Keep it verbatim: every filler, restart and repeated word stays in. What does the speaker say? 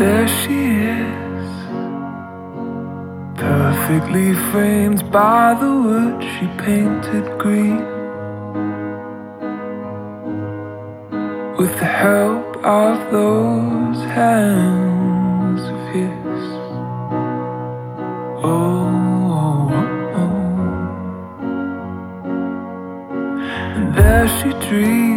There she is, perfectly framed by the wood she painted green. With the help of those hands of his. Oh, oh, oh. And there she dreamed